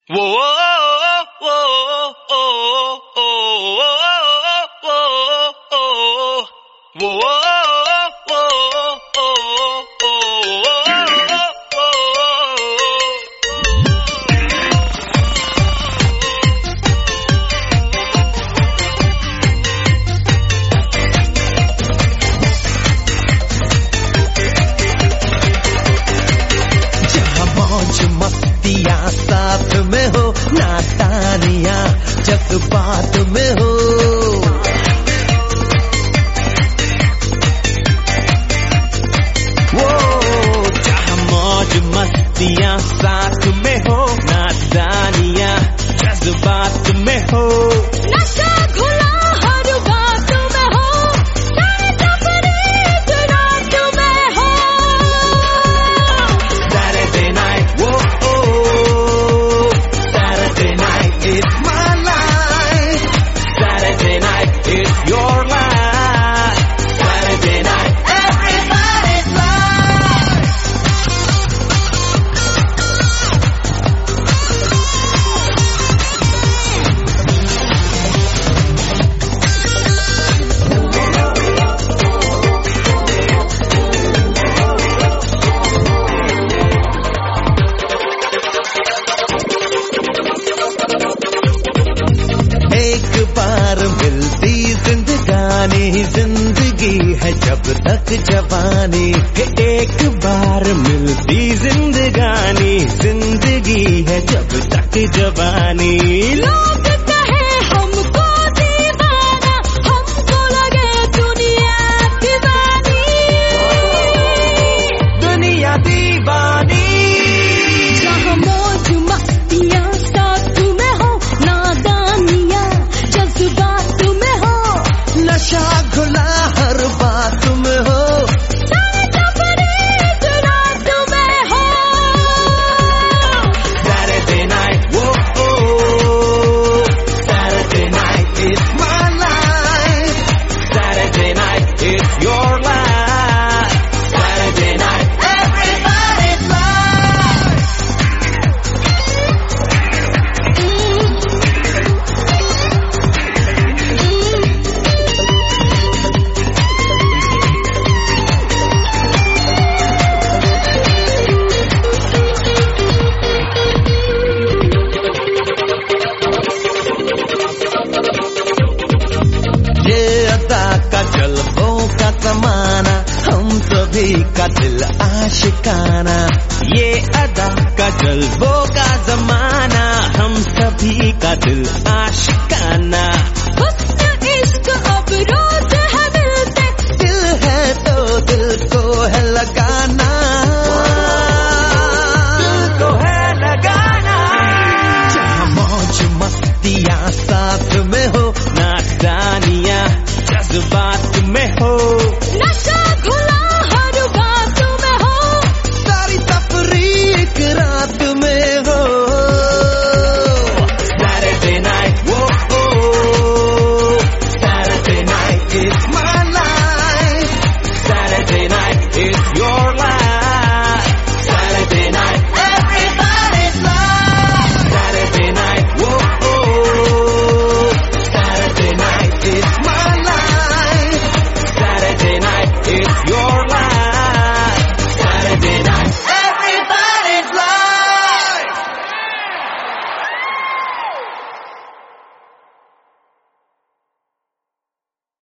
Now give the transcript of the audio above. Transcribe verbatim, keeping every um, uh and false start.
वो वो वो मस्तियाँ साथ में हो, नादानियाँ जज्बात में हो। वो जहाँ मौज मस्तियाँ साथ में हो, नादानियाँ जज्बात में हो। नशा घुला हर बात में हो, सारे तफरीक रात में हो। Saturday night, whoa, oh, Saturday night is my life. Saturday night is your life. Saturday night, everybody's life. एक बार मिलती जिंदगानी, जिंदगी है जब तक जवानी। एक बार मिलती जिंदगानी, जिंदगी है जब तक जवानी। लोग कहे हमको दीवाना, हमको लगे दुनिया दीवानी। दुनिया दीवानी। जहाँ मौज मस्तियाँ साथ में हो, नादानियाँ जज्बात में हो। नशा घुला हर बात में हो, सारे तफरीक रात में हो। Saturday night, whoa, oh, Saturday night is my life. Saturday night is your life. Saturday night, everybody's life. ये अदा का जलवों का जमाना, हम सभी का दिल आशिकाना। ये अदा का जलवों का जमाना, हम सभी का दिल आशिकाना।